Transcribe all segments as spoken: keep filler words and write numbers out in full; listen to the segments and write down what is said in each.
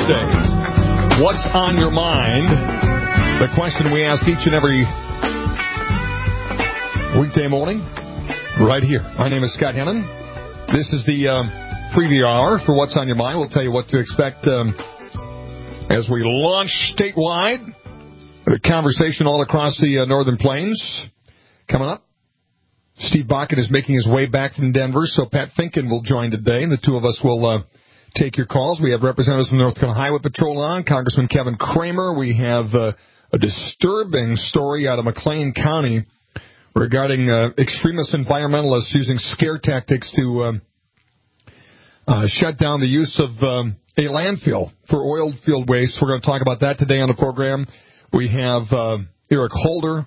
Tuesdays. What's on your mind? The question we ask each and every weekday morning, right here. My name is Scott Hennon. This is the um, preview hour for What's on Your Mind. We'll tell you what to expect um, as we launch statewide. The conversation all across the uh, Northern Plains. Coming up, Steve Bakken is making his way back from Denver, so Pat Finken will join today, and the two of us will uh, take your calls. We have representatives from the North Carolina Highway Patrol on, Congressman Kevin Cramer. We have uh, a disturbing story out of McLean County regarding uh, extremist environmentalists using scare tactics to uh, uh, shut down the use of um, a landfill for oil field waste. We're going to talk about that today on the program. We have uh, Eric Holder,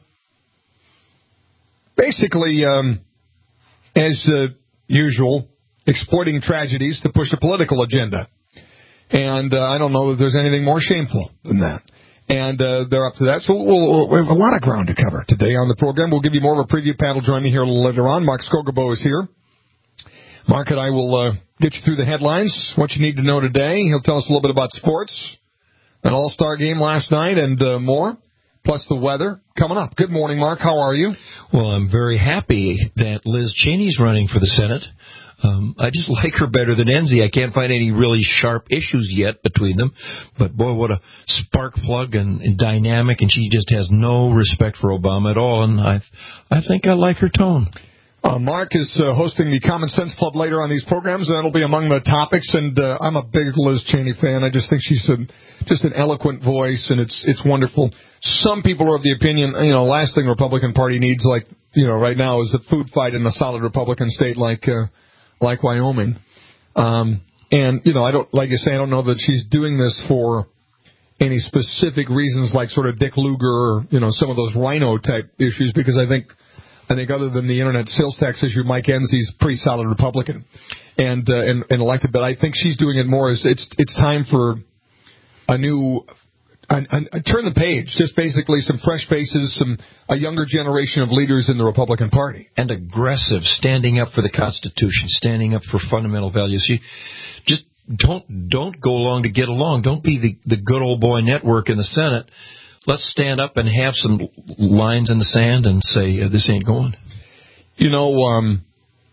basically, um, as uh, usual, exploiting tragedies to push a political agenda. And uh, I don't know that there's anything more shameful than that. And uh, they're up to that. So we'll, we have a lot of ground to cover today on the program. We'll give you more of a preview. Pat will join me here a little later on. Mark Skogabo is here. Mark and I will uh, get you through the headlines, what you need to know today. He'll tell us a little bit about sports, an all-star game last night, and uh, more, plus the weather coming up. Good morning, Mark. How are you? Well, I'm very happy that Liz Cheney's running for the Senate. Um, I just like her better than Enzi. I can't find any really sharp issues yet between them. But, boy, what a spark plug and, and dynamic, and she just has no respect for Obama at all. And I I think I like her tone. Uh, Mark is uh, hosting the Common Sense Club later on these programs, and that'll be among the topics. And uh, I'm a big Liz Cheney fan. I just think she's a, just an eloquent voice, and it's it's wonderful. Some people are of the opinion, you know, last thing the Republican Party needs, like, you know, right now is a food fight in a solid Republican state like uh, like Wyoming. Um, and, you know, I don't, like you say, I don't know that she's doing this for any specific reasons like sort of Dick Lugar or, you know, some of those rhino-type issues, because I think I think other than the internet sales tax issue, Mike Enzi's pretty solid Republican and, uh, and and elected. But I think she's doing it more as it's it's time for a new a, a, turn the page. Just basically some fresh faces, some a younger generation of leaders in the Republican Party, and aggressive, standing up for the Constitution, standing up for fundamental values. You just don't don't go along to get along. Don't be the the good old boy network in the Senate. Let's stand up and have some lines in the sand and say, uh, this ain't going. You know, um,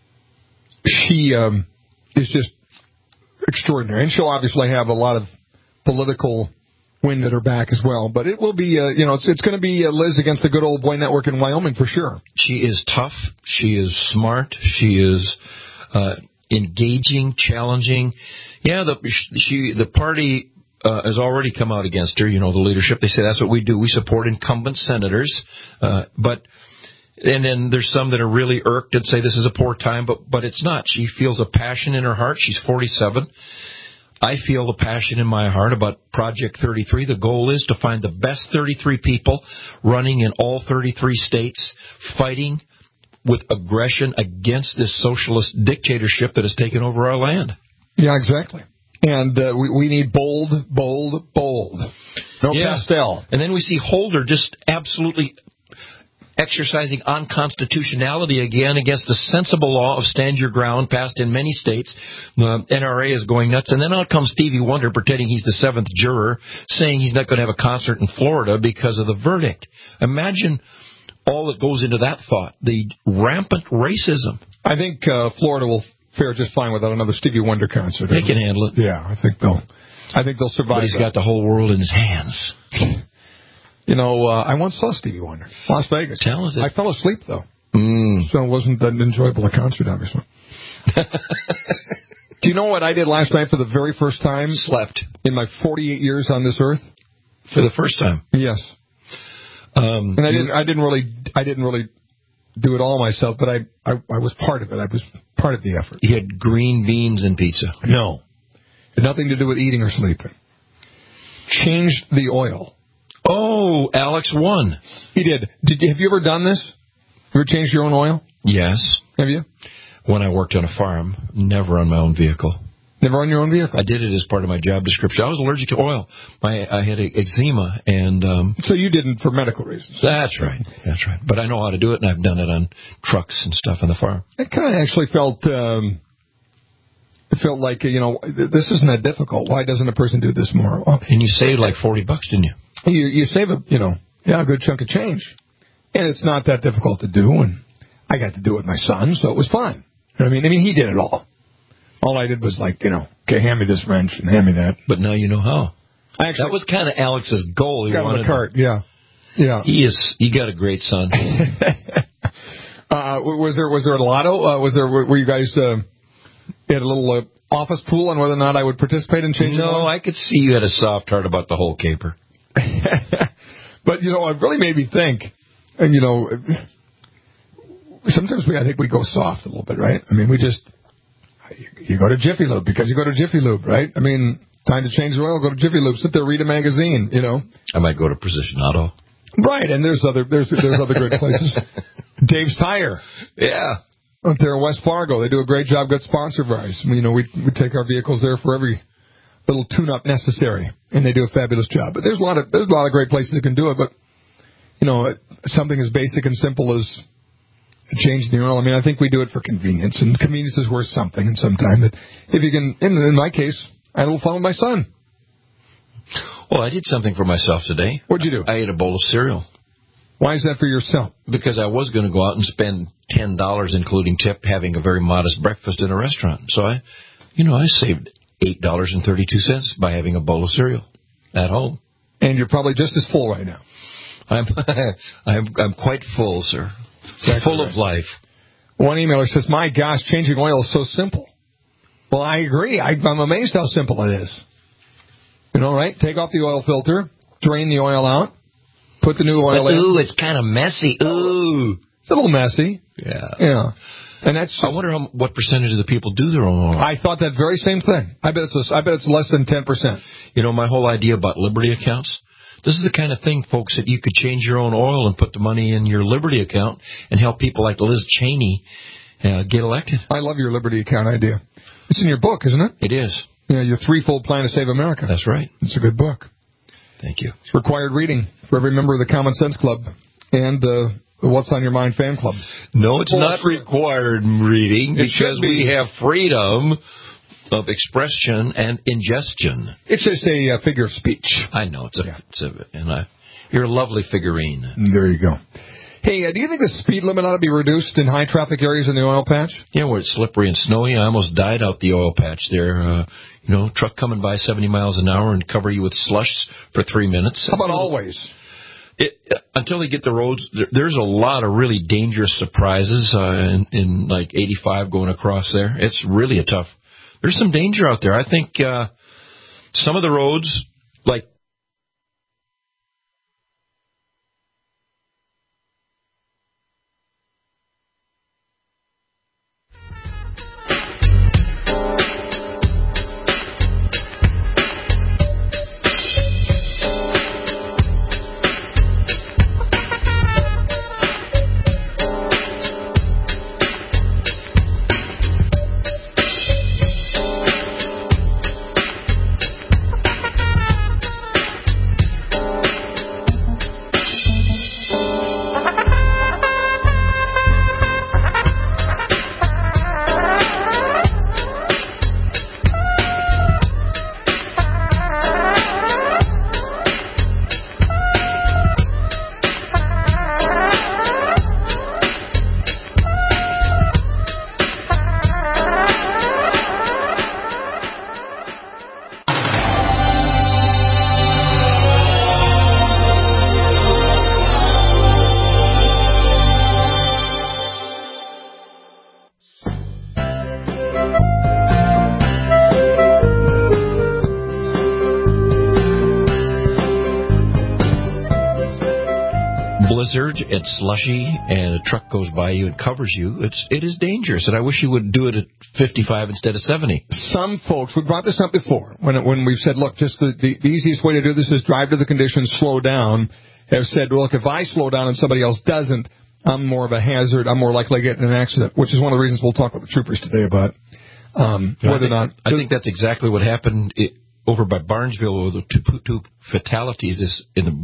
she um, is just extraordinary. And she'll obviously have a lot of political wind at her back as well. But it will be, uh, you know, it's, it's going to be uh, Liz against the good old boy network in Wyoming for sure. She is tough. She is smart. She is uh, engaging, challenging. Yeah, the, she, the party... Uh, has already come out against her. You know, the leadership, they say that's what we do. We support incumbent senators. Uh, but, and then there's some that are really irked and say this is a poor time, but, but it's not. She feels a passion in her heart. She's forty-seven. I feel the passion in my heart about Project thirty-three. The goal is to find the best thirty-three people running in all thirty-three states, fighting with aggression against this socialist dictatorship that has taken over our land. Yeah, exactly. And uh, we, we need bold, bold, bold. No yeah. pastel. And then we see Holder just absolutely exercising unconstitutionality again against the sensible law of stand your ground passed in many states. The N R A is going nuts. And then out comes Stevie Wonder pretending he's the seventh juror, saying he's not going to have a concert in Florida because of the verdict. Imagine all that goes into that thought, the rampant racism. I think uh, Florida will fare just fine without another Stevie Wonder concert. They can handle it. Yeah, I think they'll. I think they'll survive. But he's that. got the whole world in his hands. You know, uh, I once saw Stevie Wonder, Las Vegas. Talented. I fell asleep though, mm. so it wasn't that enjoyable a concert, obviously. Do you know what I did last night for the very first time? Slept in my forty-eight years on this earth. For the first time. Yes. Um, and I didn't. I didn't really. I didn't really. do it all myself, but I, I I was part of it. I was part of the effort. You had green beans and pizza. No. It had nothing to do with eating or sleeping. Changed the oil. Oh, Alex won. He did. Did you, have you ever done this? You ever changed your own oil? Yes. Have you? When I worked on a farm, never on my own vehicle. Never on your own vehicle? I did it as part of my job description. I was allergic to oil. My I had eczema, and um, so you didn't for medical reasons. That's right. That's right. But I know how to do it, and I've done it on trucks and stuff on the farm. I kind of actually felt um, It felt like, you know, this isn't that difficult. Why doesn't a person do this more? And you saved like forty bucks, didn't you? You, you save a, you know, yeah, a good chunk of change. And it's not that difficult to do. And I got to do it with my son, so it was fun. You know what I mean? I mean, he did it all. All I did was like, you know, okay, hand me this wrench and hand me that. But now you know how. I actually, that was kind of Alex's goal. He got wanted on the cart, yeah. Yeah. He is, you got a great son. uh, was there, was there a lotto? Uh, was there, were you guys, uh, you had a little uh, office pool on whether or not I would participate in changing? No, I could see you had a soft heart about the whole caper. But, you know, it really made me think, and, you know, sometimes we, I think we go soft a little bit, right? I mean, we just, you go to Jiffy Lube because you go to Jiffy Lube, right? I mean, time to change the oil, go to Jiffy Lube, sit there, read a magazine, you know. I might go to Precision Auto. Right, and there's other there's there's other great places. Dave's Tire. Yeah. Up there in West Fargo. They do a great job, good sponsor of ours. You know, we we take our vehicles there for every little tune-up necessary, and they do a fabulous job. But there's a lot of there's a lot of great places that can do it, but, you know, something as basic and simple as changing the oil. I mean, I think we do it for convenience, and convenience is worth something in some time. But if you can, in, in my case, I had a little fun with my son. Well, I did something for myself today. What'd you do? I ate a bowl of cereal. Why is that for yourself? Because I was going to go out and spend ten dollars, including tip, having a very modest breakfast in a restaurant. So I, you know, I saved eight dollars and thirty-two cents by having a bowl of cereal at home. And you're probably just as full right now. I'm, I'm, I'm quite full, sir. Exactly full right. of life. One emailer says, "My gosh, changing oil is so simple." Well, I agree. I, I'm amazed how simple it is. You know, right? Take off the oil filter, drain the oil out, put the new oil but, in. Ooh, it's kind of messy. Ooh. It's a little messy. Yeah. Yeah. And that's just, I wonder how, what percentage of the people do their own oil. I thought that very same thing. I bet it's a, I bet it's less than ten percent. You know, my whole idea about Liberty accounts, this is the kind of thing, folks, that you could change your own oil and put the money in your Liberty account and help people like Liz Cheney uh, get elected. I love your Liberty account idea. It's in your book, isn't it? It is. Yeah, your threefold plan to save America. That's right. It's a good book. Thank you. It's required reading for every member of the Common Sense Club and uh, the What's on Your Mind fan club. No, it's not required reading it because be. we have freedom of expression and ingestion. It's just a uh, figure of speech. I know. It's a, yeah. it's a and I, you're a lovely figurine. There you go. Hey, uh, do you think the speed limit ought to be reduced in high traffic areas in the oil patch? Yeah, where it's slippery and snowy. I almost died out the oil patch there. Uh, you know, truck coming by seventy miles an hour and cover you with slush for three minutes. How about always? It, uh, until they get the roads, there, there's a lot of really dangerous surprises uh, in, in like eighty-five going across there. It's really a tough. There's some danger out there. I think uh, some of the roads, like. It's slushy, and a truck goes by you and covers you. It's it is dangerous, and I wish you would do it at fifty-five instead of seventy. Some folks, we brought this up before when it, when we've said, look, just the, the, the easiest way to do this is drive to the conditions, slow down. Have said, well, look, if I slow down and somebody else doesn't, I'm more of a hazard. I'm more likely to get in an accident, which is one of the reasons we'll talk with the troopers today about um, you know, whether I think, or not. I think that's exactly what happened it, over by Barnesville, with the two, two fatalities this in the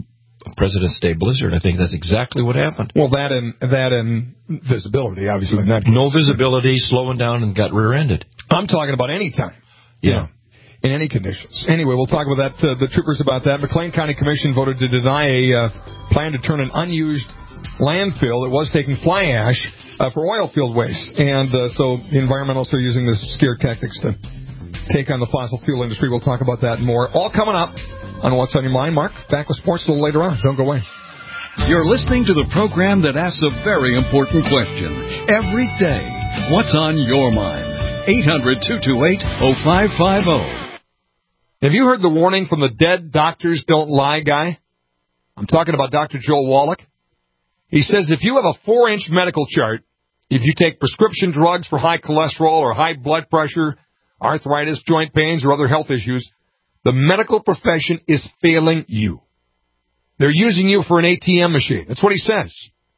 President's Day blizzard. I think that's exactly what happened. Well, that and that and visibility, obviously. Not no visibility, slowing down, and got rear-ended. I'm talking about any time. Yeah. You know, in any conditions. Anyway, we'll talk about that. Uh, the troopers about that. McLean County Commission voted to deny a uh, plan to turn an unused landfill that was taking fly ash uh, for oil field waste. And uh, so the environmentalists are using this scare tactics to take on the fossil fuel industry. We'll talk about that and more. All coming up on What's on Your Mind. Mark, back with sports a little later on. Don't go away. You're listening to the program that asks a very important question every day. What's on your mind? eight hundred, two two eight, oh five five oh. Have you heard the warning from the dead doctors don't lie guy? I'm talking about Doctor Joel Wallach. He says if you have a four-inch medical chart, if you take prescription drugs for high cholesterol or high blood pressure, arthritis, joint pains, or other health issues, the medical profession is failing you. They're using you for an A T M machine. That's what he says.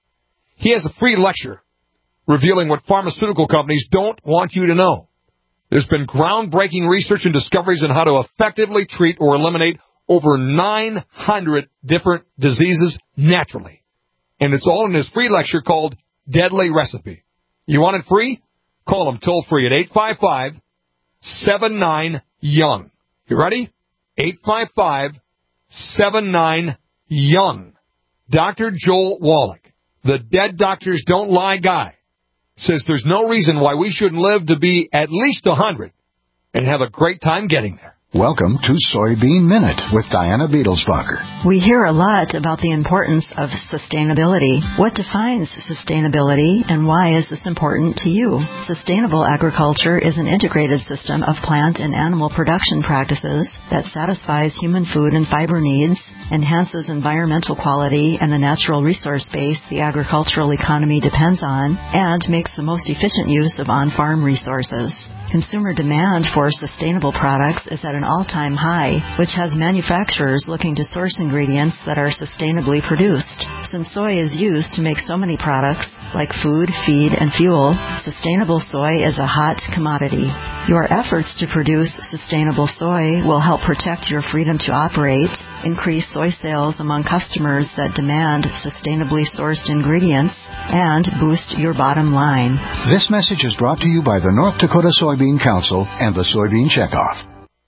He has a free lecture revealing what pharmaceutical companies don't want you to know. There's been groundbreaking research and discoveries on how to effectively treat or eliminate over nine hundred different diseases naturally. And it's all in his free lecture called Deadly Recipe. You want it free? Call him toll free at eight five five, seven nine, young. You ready? eight five five, seven nine, young. Doctor Joel Wallach, the dead doctors don't lie guy, says there's no reason why we shouldn't live to be at least one hundred and have a great time getting there. Welcome to Soybean Minute with Diana Beadlesbacher. We hear a lot about the importance of sustainability. What defines sustainability and why is this important to you? Sustainable agriculture is an integrated system of plant and animal production practices that satisfies human food and fiber needs, enhances environmental quality and the natural resource base the agricultural economy depends on, and makes the most efficient use of on-farm resources. Consumer demand for sustainable products is at an all-time high, which has manufacturers looking to source ingredients that are sustainably produced. Since soy is used to make so many products, like food, feed, and fuel, sustainable soy is a hot commodity. Your efforts to produce sustainable soy will help protect your freedom to operate, increase soy sales among customers that demand sustainably sourced ingredients, and boost your bottom line. This message is brought to you by the North Dakota Soybean Council and the Soybean Checkoff.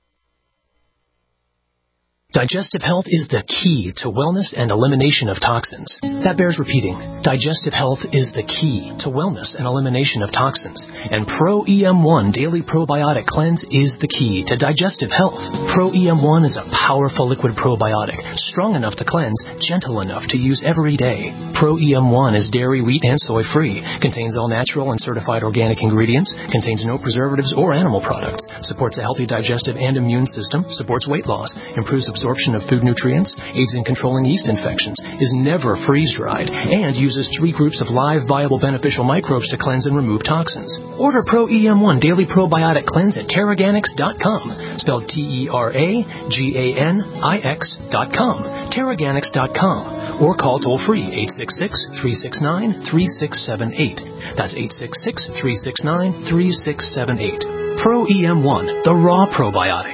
Digestive health is the key to wellness and elimination of toxins. That bears repeating. Digestive health is the key to wellness and elimination of toxins. And Pro E M one Daily Probiotic Cleanse is the key to digestive health. Pro E M one is a powerful liquid probiotic, strong enough to cleanse, gentle enough to use every day. Pro E M one is dairy, wheat, and soy-free, contains all natural and certified organic ingredients, contains no preservatives or animal products, supports a healthy digestive and immune system, supports weight loss, improves absorption of food nutrients, aids in controlling yeast infections, is never freeze-dried, and uses three groups of live, viable, beneficial microbes to cleanse and remove toxins. Order Pro E M one Daily Probiotic Cleanse at Terraganics dot com, spelled T E R A G A N I X dot com, Terraganics dot com, or call toll-free eight six six, three six nine, three six seven eight. That's eight six six, three six nine, three six seven eight. Pro E M one, the raw probiotic.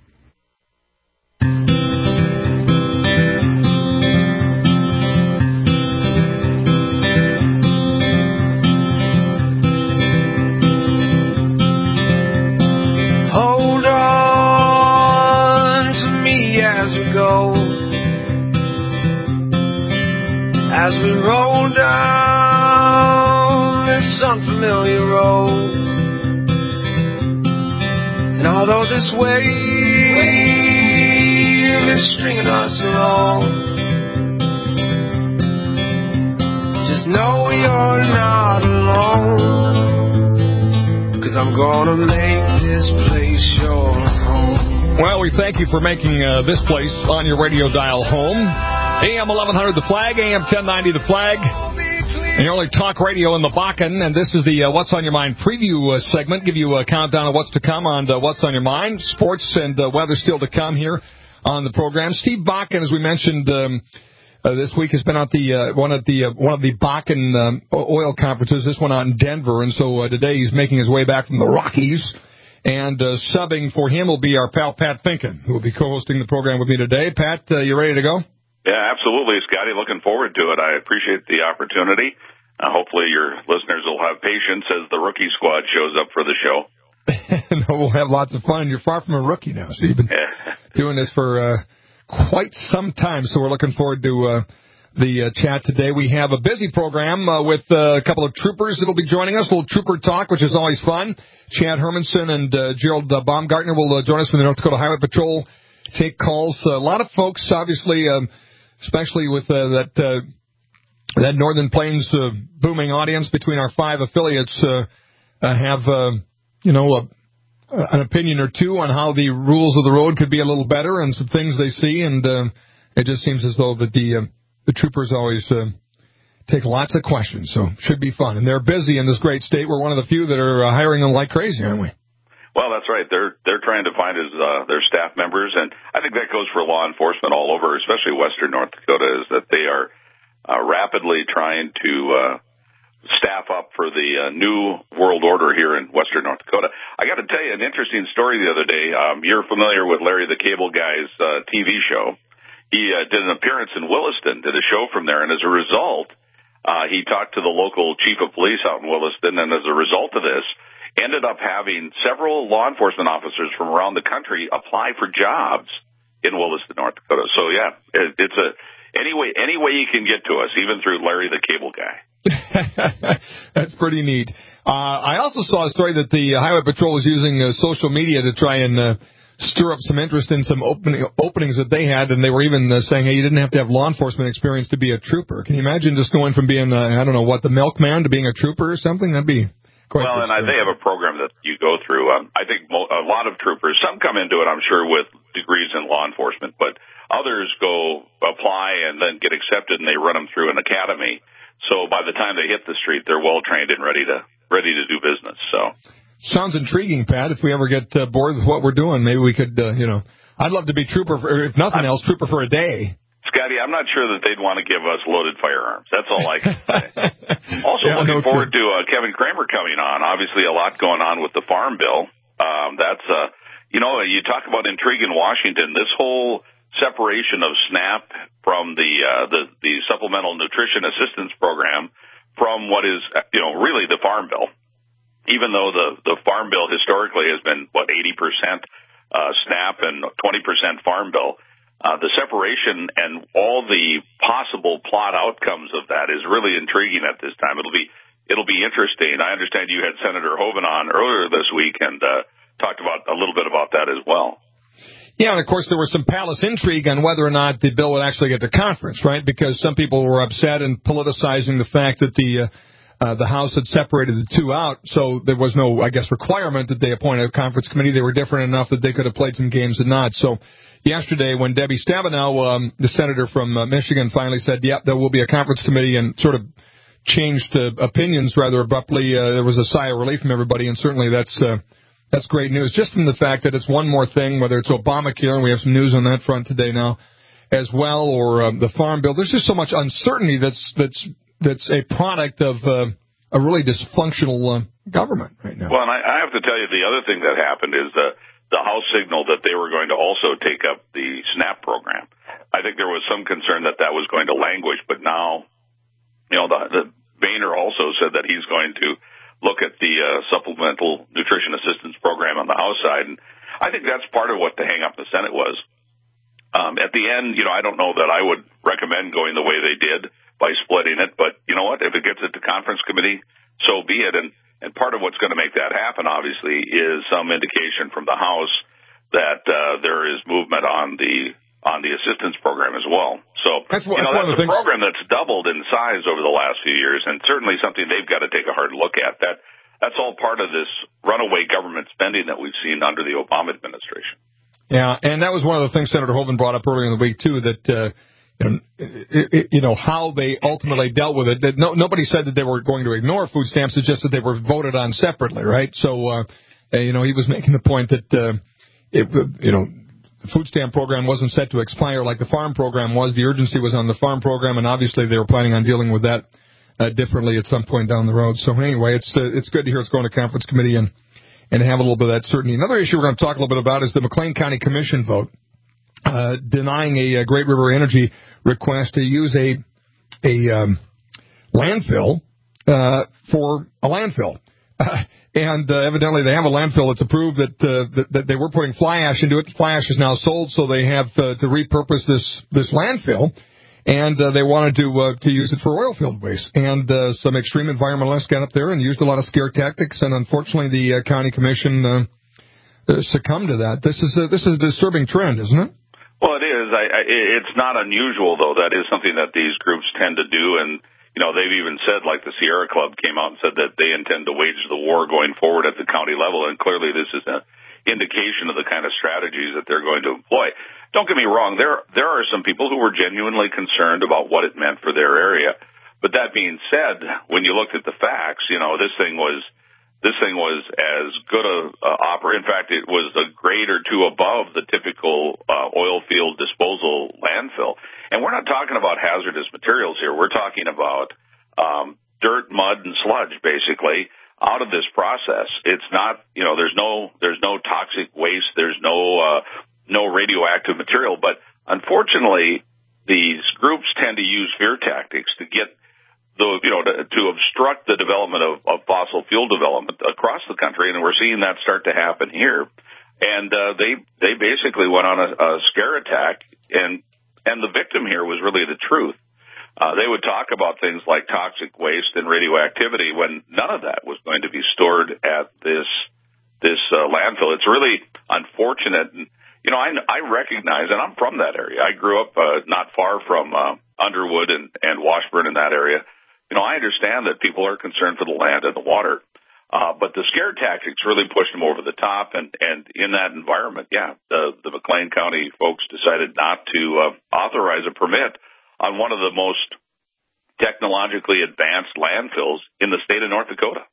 As we roll down this unfamiliar road, and although this wave is stringing us along, just know you're not alone, 'cause I'm gonna make this place your home. Well, we thank you for making uh, this place on your radio dial home. A M eleven hundred The Flag, A M ten ninety The Flag, and your only talk radio in the Bakken. And this is the uh, What's on Your Mind preview uh, segment. Give you a countdown of what's to come on uh, What's on Your Mind. Sports and uh, weather still to come here on the program. Steve Bakken, as we mentioned um, uh, this week, has been at the uh, one of the uh, one of the Bakken um, oil conferences. This one out in Denver, and so uh, today he's making his way back from the Rockies. And uh, subbing for him will be our pal Pat Finken, who will be co-hosting the program with me today. Pat, uh, you ready to go? Yeah, absolutely, Scotty. Looking forward to it. I appreciate the opportunity. Uh, hopefully your listeners will have patience as the rookie squad shows up for the show. No, we'll have lots of fun. You're far from a rookie now, so you've been yeah. doing this for uh, quite some time, so we're looking forward to uh, the uh, chat today. We have a busy program uh, with uh, a couple of troopers that will be joining us, a little trooper talk, which is always fun. Chad Hermanson and uh, Gerald uh, Baumgartner will uh, join us from the North Dakota Highway Patrol, take calls. Uh, a lot of folks, obviously, um, especially with uh, that uh, that Northern Plains uh, booming audience between our five affiliates, uh, uh, have, uh, you know, a, an opinion or two on how the rules of the road could be a little better and some things they see. And uh, it just seems as though that the, uh, the troopers always uh, take lots of questions, so should be fun. And they're busy in this great state. We're one of the few that are uh, hiring them like crazy, aren't we? Well, that's right. They're they're trying to find his, uh, their staff members, and I think that goes for law enforcement all over, especially western North Dakota, is that they are uh, rapidly trying to uh, staff up for the uh, new world order here in western North Dakota. I got to tell you an interesting story the other day. Um, you're familiar with Larry the Cable Guy's uh, T V show. He uh, did an appearance in Williston, did a show from there, and as a result, uh, he talked to the local chief of police out in Williston, and as a result of this, ended up having several law enforcement officers from around the country apply for jobs in Williston, North Dakota. So, yeah, it, it's a any way, any way you can get to us, even through Larry the Cable Guy. That's pretty neat. Uh, I also saw a story that the Highway Patrol was using uh, social media to try and uh, stir up some interest in some opening, openings that they had, and they were even uh, saying, hey, you didn't have to have law enforcement experience to be a trooper. Can you imagine just going from being, uh, I don't know, what, the milkman to being a trooper or something? That'd be... Quite well, and I, they have a program that you go through. Um, I think mo- a lot of troopers, some come into it, I'm sure, with degrees in law enforcement, but others go apply and then get accepted, and they run them through an academy. So by the time they hit the street, they're well trained and ready to ready to do business. So sounds intriguing, Pat. If we ever get uh, bored with what we're doing, maybe we could, uh, you know, I'd love to be trooper, for, if nothing else, trooper for a day. Scotty, I'm not sure that they'd want to give us loaded firearms. That's all I can say. Also, yeah, looking no forward kidding. to uh, Kevin Kramer coming on. Obviously, a lot going on with the Farm Bill. Um, that's, uh, you know, you talk about intrigue in Washington. This whole separation of SNAP from the, uh, the the Supplemental Nutrition Assistance Program from what is, you know, really the Farm Bill. Even though the the Farm Bill historically has been what eighty percent uh, SNAP and twenty percent Farm Bill. Uh, the separation and all the possible plot outcomes of that is really intriguing at this time. It'll be it'll be interesting. I understand you had Senator Hoeven on earlier this week and uh, talked about a little bit about that as well. Yeah, and of course there was some palace intrigue on whether or not the bill would actually get to conference, right? Because some people were upset and politicizing the fact that the uh, uh, the House had separated the two out, so there was no, I guess, requirement that they appoint a conference committee. They were different enough that they could have played some games and not. So yesterday, when Debbie Stabenow, um, the senator from uh, Michigan, finally said, yep, there will be a conference committee, and sort of changed uh, opinions rather abruptly, uh, there was a sigh of relief from everybody, and certainly that's uh, that's great news, just from the fact that it's one more thing, whether it's Obamacare, and we have some news on that front today now as well, or um, the Farm Bill. There's just so much uncertainty that's that's that's a product of uh, a really dysfunctional uh, government right now. Well, and I, I have to tell you, the other thing that happened is that the House signaled that they were going to also take up the SNAP program. I think there was some concern that that was going to languish, but now, you know, the, the Boehner also said that he's going to look at the uh, Supplemental Nutrition Assistance Program on the House side, and I think that's part of what the hang-up in the Senate was. Um, at the end, you know, I don't know that I would recommend going the way they did by splitting it, but you know what? If it gets it to conference committee, so be it. And And part of what's going to make that happen, obviously, is some indication from the House that uh, there is movement on the on the assistance program as well. So that's, what, you know, that's, that's a things... program that's doubled in size over the last few years, and certainly something they've got to take a hard look at. That that's all part of this runaway government spending that we've seen under the Obama administration. Yeah, and that was one of the things Senator Hoeven brought up earlier in the week too. That uh, you know, it, it, you know how they ultimately dealt with it. That no, nobody said that they were going to ignore food stamps. It's just that they were voted on separately, right? So uh, you know, he was making the point that uh, it, you know. The food stamp program wasn't set to expire like the farm program was. The urgency was on the farm program, and obviously they were planning on dealing with that uh, differently at some point down the road. So anyway, it's uh, it's good to hear it's going to conference committee and, and have a little bit of that certainty. Another issue we're going to talk a little bit about is the McLean County Commission vote. uh, denying a, a Great River Energy request to use a a um, landfill uh, for a landfill. Uh, and uh, evidently they have a landfill that's approved that, uh, that that they were putting fly ash into it. Fly ash is now sold, so they have uh, to repurpose this this landfill. And uh, they wanted to uh, to use it for oil field waste. And uh, some extreme environmentalists got up there and used a lot of scare tactics. And unfortunately, the uh, county commission uh, uh, succumbed to that. This is a, this is a disturbing trend, isn't it? Well, it is. I, I, it's not unusual, though. That is something that these groups tend to do. And you know, they've even said, like the Sierra Club came out and said that they intend to wage the war going forward at the county level. And clearly, this is an indication of the kind of strategies that they're going to employ. Don't get me wrong, there there are some people who were genuinely concerned about what it meant for their area. But that being said, when you looked at the facts, you know, this thing was this thing was as good a uh, opera. In fact, it was a grade or two above the typical uh, oil field disposal landfill. And we're not talking about hazardous materials here. We're talking about um, dirt, mud, and sludge, basically, out of this process. It's not, you know, there's no there's no toxic waste. There's no uh, no radioactive material, but unfortunately, these groups tend to use fear tactics to get the, you know, to, to obstruct the development of, of fossil fuel development across the country, and we're seeing that start to happen here. And uh, they they basically went on a, a scare attack, and and the victim here was really the truth. Uh, they would talk about things like toxic waste and radioactivity when none of that was going to be stored at this this uh, landfill. It's really unfortunate. And, you know, I, I recognize, and I'm from that area. I grew up uh, not far from uh, Underwood and, and Washburn in that area. You know, I understand that people are concerned for the land and the water, uh, but the scare tactics really pushed them over the top. And, and in that environment, yeah, the, the McLean County folks decided not to uh, authorize a permit on one of the most technologically advanced landfills in the state of North Dakota.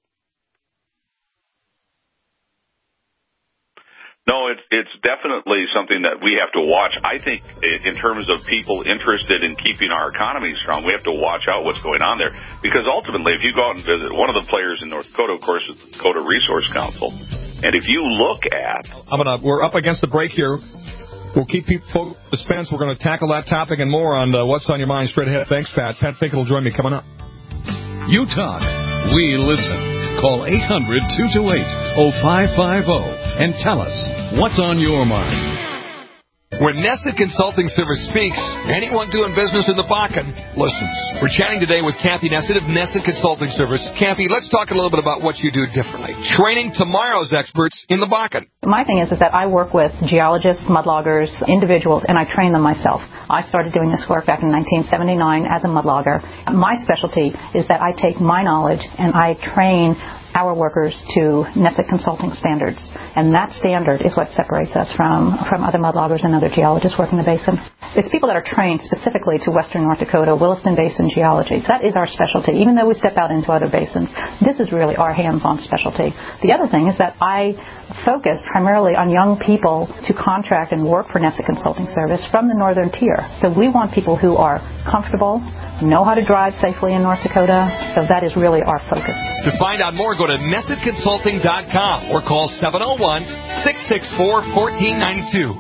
No, it's it's definitely something that we have to watch. I think in terms of people interested in keeping our economy strong, we have to watch out what's going on there. Because ultimately, if you go out and visit, one of the players in North Dakota, of course, is the Dakota Resource Council. And if you look at... I'm gonna, we're up against the break here. We'll keep people suspense. We're going to tackle that topic and more on uh, What's on Your Mind straight ahead. Thanks, Pat. Pat Finkel will join me coming up. You talk. We listen. Call eight hundred, two two eight, oh five five oh and tell us what's on your mind. When Nessa Consulting Service speaks, anyone doing business in the Bakken listens. We're chatting today with Kathy Nessa of Nessa Consulting Service. Kathy, let's talk a little bit about what you do differently. Training tomorrow's experts in the Bakken. My thing is, is that I work with geologists, mudloggers, individuals, and I train them myself. I started doing this work back in nineteen seventy-nine as a mudlogger. My specialty is that I take my knowledge and I train our workers to Nessa Consulting standards. And that standard is what separates us from, from other mudloggers and other geologists working the basin. It's people that are trained specifically to western North Dakota, Williston Basin geology. So that is our specialty. Even though we step out into other basins, this is really our hands-on specialty. The other thing is that I focus primarily on young people to contract and work for Nessa Consulting Service from the northern tier. So we want people who are comfortable, know how to drive safely in North Dakota. So that is really our focus. To find out more, go to Nessa Consulting dot com or call seven oh one, six six four, one four nine two.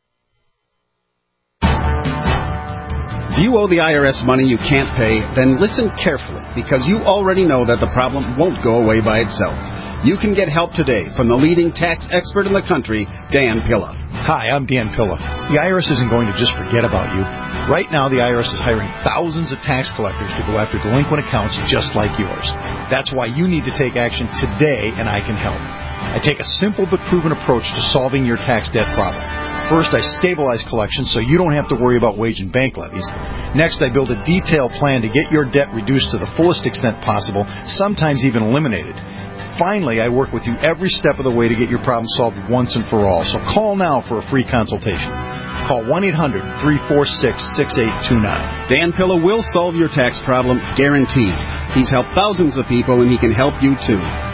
If you owe the I R S money you can't pay, then listen carefully, because you already know that the problem won't go away by itself. You can get help today from the leading tax expert in the country, Dan Pilla. Hi, I'm Dan Pilla. The I R S isn't going to just forget about you. Right now, the I R S is hiring thousands of tax collectors to go after delinquent accounts just like yours. That's why you need to take action today, and I can help. I take a simple but proven approach to solving your tax debt problem. First, I stabilize collections so you don't have to worry about wage and bank levies. Next, I build a detailed plan to get your debt reduced to the fullest extent possible, sometimes even eliminated. Finally, I work with you every step of the way to get your problem solved once and for all. So call now for a free consultation. Call one eight hundred, three four six, six eight two nine. Dan Pilla will solve your tax problem, guaranteed. He's helped thousands of people, and he can help you too.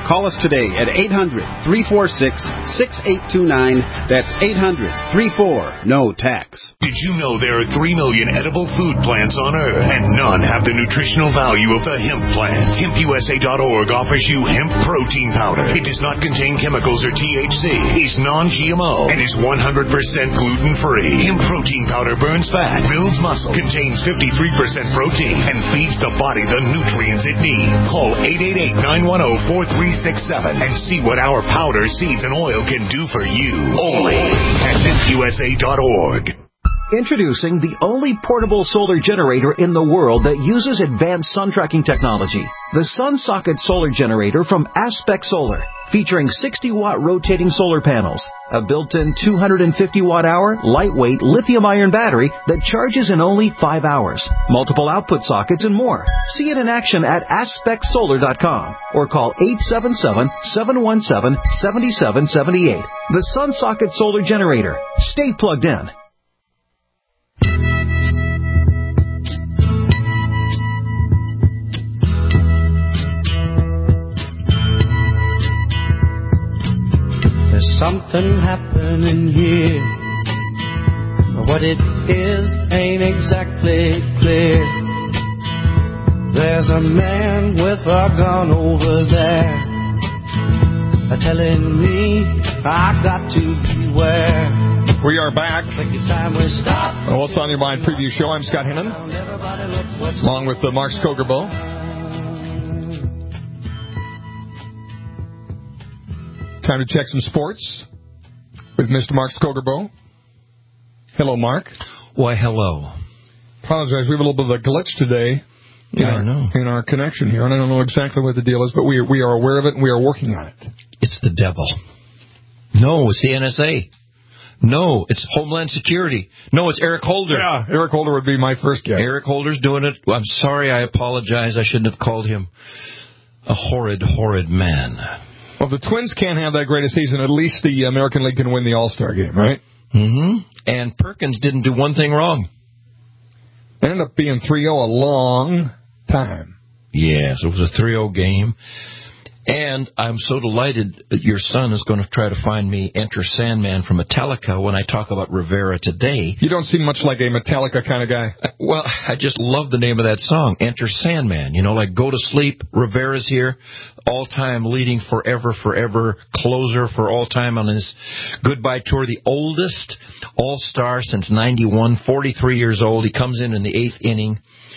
Call us today at eight hundred, three four six, six eight two nine. That's eight hundred, three four, N O T A X. Did you know there are three million edible food plants on Earth, and none have the nutritional value of the hemp plant? Hemp U S A dot org offers you hemp protein powder. It does not contain chemicals or T H C, is non-G M O, and is one hundred percent gluten-free. Hemp protein powder burns fat, builds muscle, contains fifty-three percent protein, and feeds the body the nutrients it needs. Call eight eight eight, nine one zero, four three six seven and see what our powder, seeds, and oil can do for you. Only at hemp U S A dot org. Introducing the only portable solar generator in the world that uses advanced sun tracking technology. The SunSocket Solar Generator from Aspect Solar, featuring sixty watt rotating solar panels, a built-in two hundred fifty watt hour lightweight lithium-ion battery that charges in only five hours, multiple output sockets, and more. See it in action at aspect solar dot com or call eight seven seven, seven one seven, seven seven seven eight. The SunSocket Solar Generator. Stay plugged in. There's something happening here, but what it is ain't exactly clear. There's a man with a gun over there, telling me I got to beware. We are back. Oh, What's on Your Mind preview show. I'm Scott Hinnon, along with uh, Mark Skogerbo. Time to check some sports with Mister Mark Skogerbo. Hello, Mark. Why, hello. Apologize, we have a little bit of a glitch today in, yeah, our, I know. in our connection here, and I don't know exactly what the deal is, but we, we are aware of it, and we are working on it. It's the devil. No, it's the N S A. No, it's Homeland Security. No, it's Eric Holder. Yeah, Eric Holder would be my first guess. Eric Holder's doing it. I'm sorry, I apologize. I shouldn't have called him a horrid, horrid man. Well, if the Twins can't have that great a season, at least the American League can win the All-Star game, right? Mm-hmm. And Perkins didn't do one thing wrong. It ended up being three oh a long time. Yes, it was a three oh game. And I'm so delighted that your son is going to try to find me Enter Sandman from Metallica when I talk about Rivera today. You don't seem much like a Metallica kind of guy. Well, I just love the name of that song, Enter Sandman. You know, like Go to Sleep, Rivera's here, all-time leading forever, forever closer for all time on his goodbye tour, the oldest all-star since ninety-one, forty-three years old. He comes in in the eighth inning,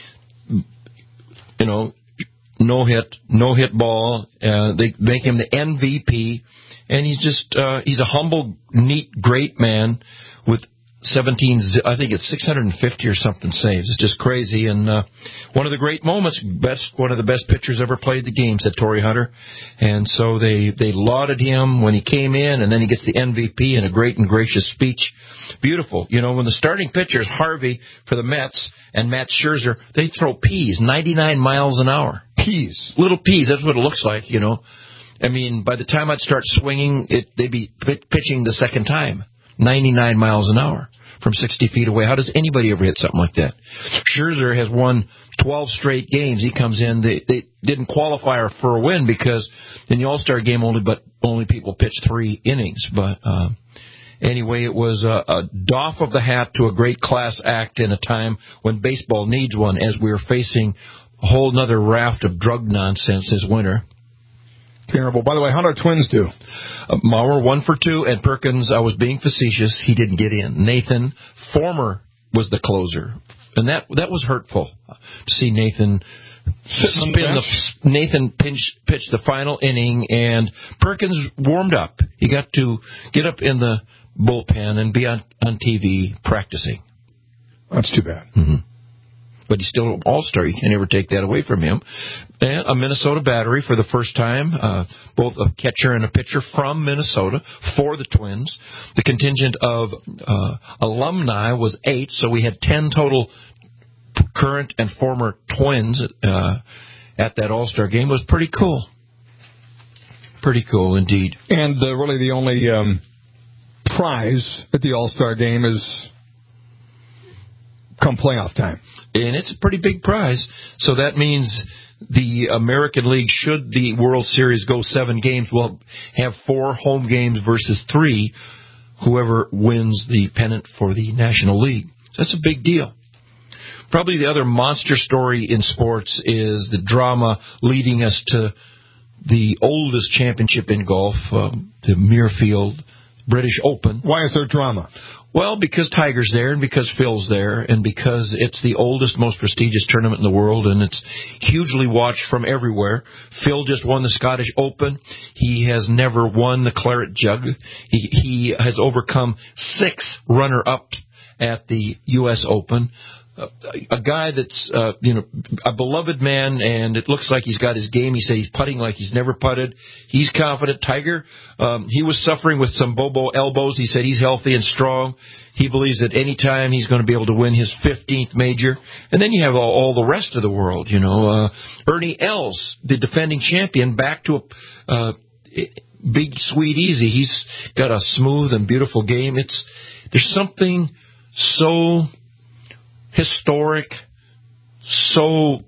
you know, no hit, no hit ball. Uh, they make him the M V P, and he's just uh, he's a humble, neat, great man with seventeen. I think it's six hundred fifty or something saves. It's just crazy, and uh, one of the great moments. Best one of the best pitchers ever played the game, said Torrey Hunter, and so they they lauded him when he came in, and then he gets the M V P in a great and gracious speech. Beautiful. You know, when the starting pitchers Harvey for the Mets and Matt Scherzer, they throw peas ninety-nine miles an hour. Peas, little peas. That's what it looks like. You know, I mean, by the time I'd start swinging, it they'd be p- pitching the second time, ninety-nine miles an hour from sixty feet away. How does anybody ever hit something like that? Scherzer has won twelve straight games. He comes in. They they didn't qualify for a win because in the All-Star game only, but only people pitched three innings. But uh, anyway, it was a, a doff of the hat to a great class act in a time when baseball needs one, as we are facing a whole nother raft of drug nonsense this winter. Terrible. By the way, how did our Twins do? Uh, Maurer one for two, and Perkins, I was being facetious, he didn't get in. Nathan, former, was the closer, and that that was hurtful to see Nathan spin the, Nathan pinch, pitch the final inning, and Perkins warmed up. He got to get up in the bullpen and be on, on T V practicing. That's too bad. Mm-hmm. But he's still an all-star. You can't ever take that away from him. And a Minnesota battery for the first time, uh, both a catcher and a pitcher from Minnesota for the Twins. The contingent of uh, alumni was eight, so we had ten total current and former Twins uh, at that all-star game. It was pretty cool. Pretty cool indeed. And uh, really the only um, prize at the all-star game is come playoff time. And it's a pretty big prize. So that means the American League, should the World Series go seven games, will have four home games versus three, whoever wins the pennant for the National League. That's a big deal. Probably the other monster story in sports is the drama leading us to the oldest championship in golf, um, the Muirfield British Open. Why is there drama? Well, because Tiger's there, and because Phil's there, and because it's the oldest, most prestigious tournament in the world, and it's hugely watched from everywhere. Phil just won the Scottish Open. He has never won the Claret Jug. He, he has overcome six runner-ups at the U S Open. Uh, a guy that's, uh, you know, a beloved man, and it looks like he's got his game. He said he's putting like he's never putted. He's confident. Tiger, um, he was suffering with some Bobo elbows. He said he's healthy and strong. He believes that any time he's going to be able to win his fifteenth major. And then you have all, all the rest of the world, you know. Uh, Ernie Els, the defending champion, back to a uh, big, sweet, easy. He's got a smooth and beautiful game. It's there's something so historic, so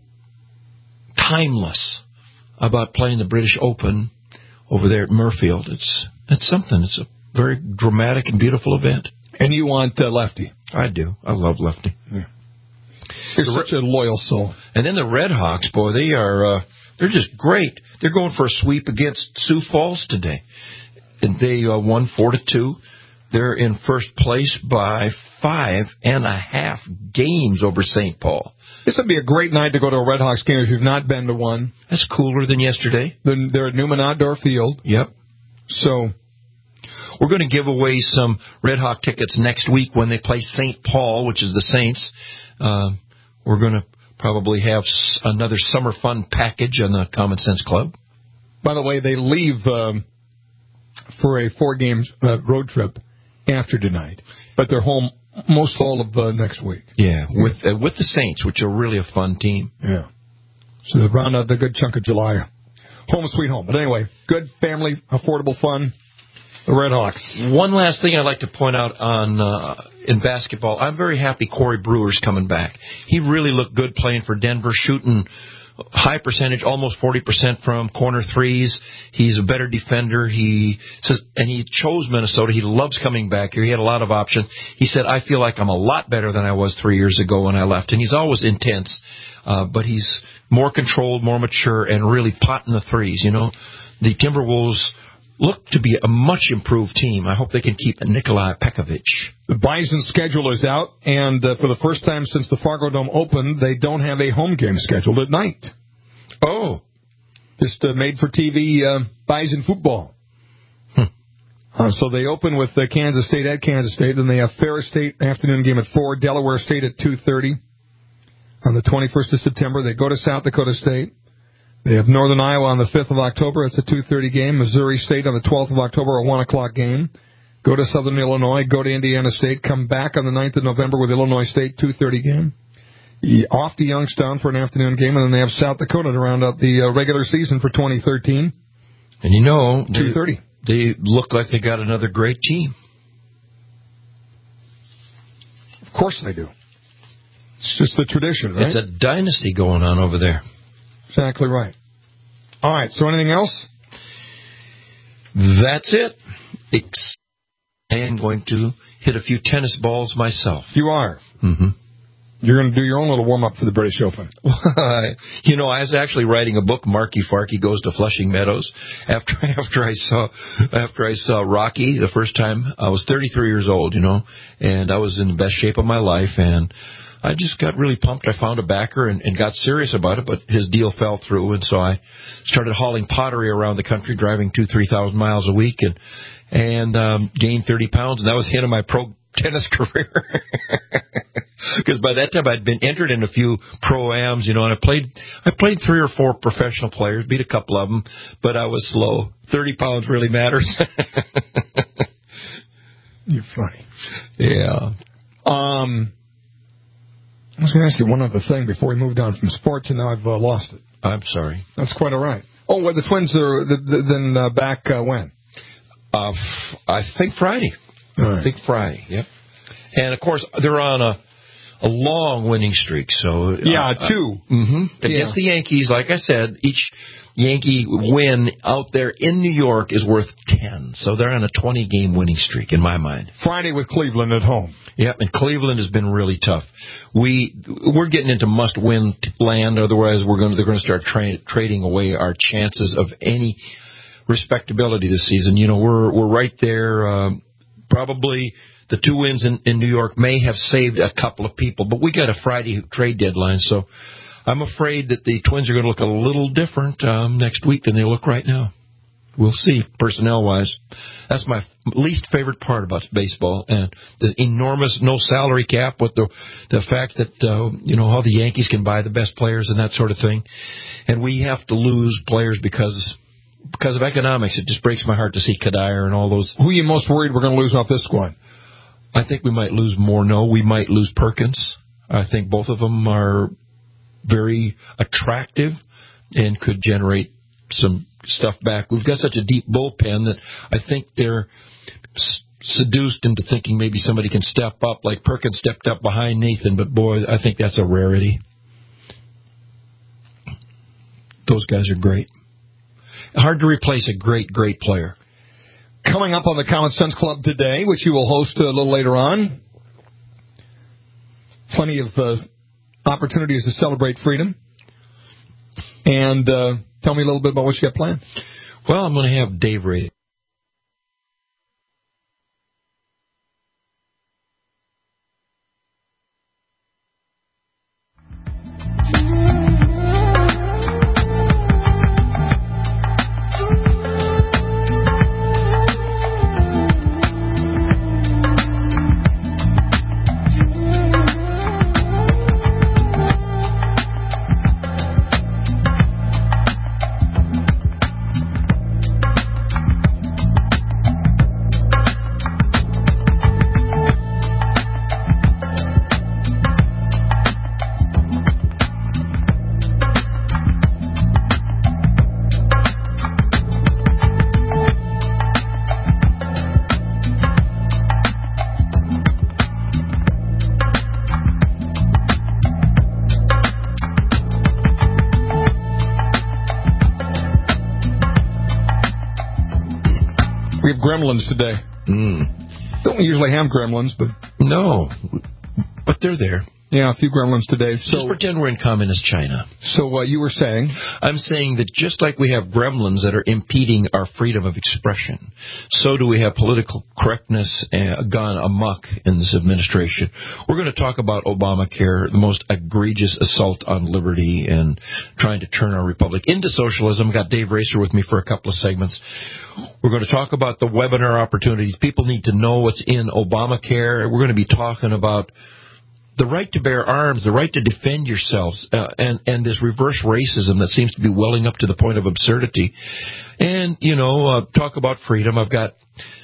timeless about playing the British Open over there at Muirfield. It's it's something. It's a very dramatic and beautiful event. And you want uh, Lefty? I do. I love Lefty. Yeah. You're the, such a loyal soul. And then the Red Hawks, boy, they are uh, they're just great. They're going for a sweep against Sioux Falls today, and they uh, won four to two. They're in first place by five and a half games over Saint Paul. This would be a great night to go to a Red Hawks game if you've not been to one. That's cooler than yesterday. They're at Newman Outdoor Field. Yep. So we're going to give away some Red Hawk tickets next week when they play Saint Paul, which is the Saints. Uh, we're going to probably have another summer fun package on the Common Sense Club. By the way, they leave um, for a four-game uh, road trip after tonight, but they're home most all of uh, next week. Yeah, with uh, with the Saints, which are really a fun team. Yeah. So they round out the good chunk of July. Home sweet home. But anyway, good family, affordable fun. The Red Hawks. One last thing I'd like to point out on uh, in basketball. I'm very happy Corey Brewer's coming back. He really looked good playing for Denver, shooting high percentage, almost forty percent from corner threes. He's a better defender. He says, and he chose Minnesota. He loves coming back here. He had a lot of options. He said, I feel like I'm a lot better than I was three years ago when I left. And he's always intense, uh, but he's more controlled, more mature, and really potting the threes. You know, the Timberwolves look to be a much improved team. I hope they can keep Nikolai Pekovic. The Bison schedule is out, and uh, for the first time since the Fargo Dome opened, they don't have a home game scheduled at night. Oh. Just uh, made-for-T V uh, Bison football. Hmm. Uh, so they open with uh, Kansas State at Kansas State, then they have Ferris State afternoon game at four, Delaware State at two thirty. On the twenty-first of September, they go to South Dakota State. They have Northern Iowa on the fifth of October. It's a two thirty game. Missouri State on the twelfth of October, a one o'clock game. Go to Southern Illinois. Go to Indiana State. Come back on the ninth of November with Illinois State, two thirty game. Off to Youngstown for an afternoon game, and then they have South Dakota to round out the uh, regular season for twenty thirteen. And you know, two thirty. They, they look like they got another great team. Of course they do. It's just the tradition, right? It's a dynasty going on over there. Exactly right. All right, so anything else? That's it. I am going to hit a few tennis balls myself. You are? Mm-hmm. You're going to do your own little warm-up for the British Open. You know, I was actually writing a book, Marky Farky Goes to Flushing Meadows, after after I saw after I saw Rocky the first time. I was thirty-three years old, you know, and I was in the best shape of my life, and I just got really pumped. I found a backer and, and got serious about it, but his deal fell through, and so I started hauling pottery around the country, driving two, three thousand miles a week, and and um, gained thirty pounds, and that was the end of my pro tennis career. Because by that time I'd been entered in a few pro-ams, you know, and I played I played three or four professional players, beat a couple of them, but I was slow. thirty pounds really matters. You're funny. Yeah. Um. I was going to ask you one other thing before we moved on from sports, and now I've uh, lost it. I'm sorry. That's quite all right. Oh, well, the Twins are the, the, then uh, back uh, when? Uh, f- I think Friday. All right. I think Friday, yep. And, of course, they're on a a long winning streak. So yeah, uh, two uh, mm-hmm. against yeah. the Yankees. Like I said, each Yankee win out there in New York is worth ten. So they're on a twenty-game winning streak in my mind. Friday with Cleveland at home. Yep, and Cleveland has been really tough. We we're getting into must-win land. Otherwise, we're going to, they're going to start tra- trading away our chances of any respectability this season. You know, we're we're right there. Um, probably the two wins in, in New York may have saved a couple of people, but we got a Friday trade deadline, so I'm afraid that the Twins are going to look a little different um, next week than they look right now. We'll see, personnel-wise. That's my least favorite part about baseball, and the enormous no salary cap with the the fact that, uh, you know, how the Yankees can buy the best players and that sort of thing. And we have to lose players because because of economics. It just breaks my heart to see Kadire and all those. Who are you most worried we're going to lose off this squad? I think we might lose Morneau. We might lose Perkins. I think both of them are very attractive and could generate some stuff back. We've got such a deep bullpen that I think they're s- seduced into thinking maybe somebody can step up, like Perkins stepped up behind Nathan, but boy, I think that's a rarity. Those guys are great. Hard to replace a great, great player. Coming up on the Common Sense Club today, which you will host a little later on, plenty of uh, opportunities to celebrate freedom. And uh, tell me a little bit about what you got planned. Well, I'm going to have Dave Ray. We have gremlins today. Mm. Don't we usually have gremlins, but... No, but they're there. Yeah, a few gremlins today. So, just pretend we're in communist China. So what uh, you were saying? I'm saying that just like we have gremlins that are impeding our freedom of expression, so do we have political correctness uh, gone amok in this administration. We're going to talk about Obamacare, the most egregious assault on liberty and trying to turn our republic into socialism. I've got Dave Racer with me for a couple of segments. We're going to talk about the webinar opportunities. People need to know what's in Obamacare. We're going to be talking about the right to bear arms, the right to defend yourselves, uh, and, and this reverse racism that seems to be welling up to the point of absurdity. And, you know, uh, talk about freedom. I've got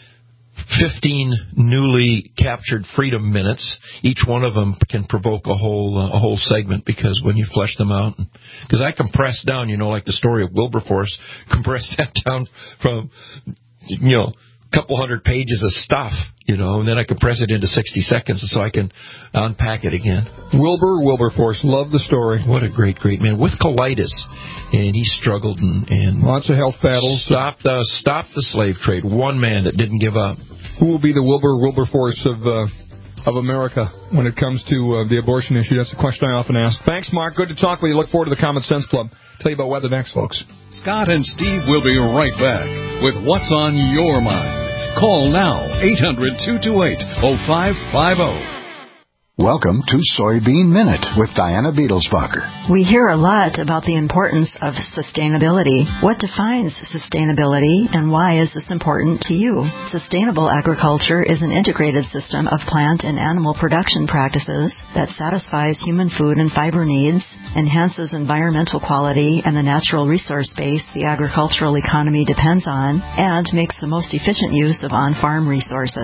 fifteen newly captured freedom minutes. Each one of them can provoke a whole uh, a whole segment because when you flesh them out. Because I compress down, you know, like the story of Wilberforce, compress that down from, you know, couple hundred pages of stuff, you know, and then I compress it into sixty seconds so I can unpack it again. Wilbur Wilberforce, love the story. What a great, great man with colitis, and he struggled and, and lots of health battles. Stopped the stopped the slave trade. One man that didn't give up. Who will be the Wilbur Wilberforce of uh, of America when it comes to uh, the abortion issue? That's a question I often ask. Thanks, Mark. Good to talk with you. Look forward to the Common Sense Club. Tell you about weather next, folks. Scott and Steve will be right back with What's on Your Mind. Call now, eight hundred, two two eight, oh five five oh. Welcome to Soybean Minute with Diana Beetlesbacher. We hear a lot about the importance of sustainability. What defines sustainability and why is this important to you? Sustainable agriculture is an integrated system of plant and animal production practices that satisfies human food and fiber needs, enhances environmental quality and the natural resource base the agricultural economy depends on, and makes the most efficient use of on-farm resources.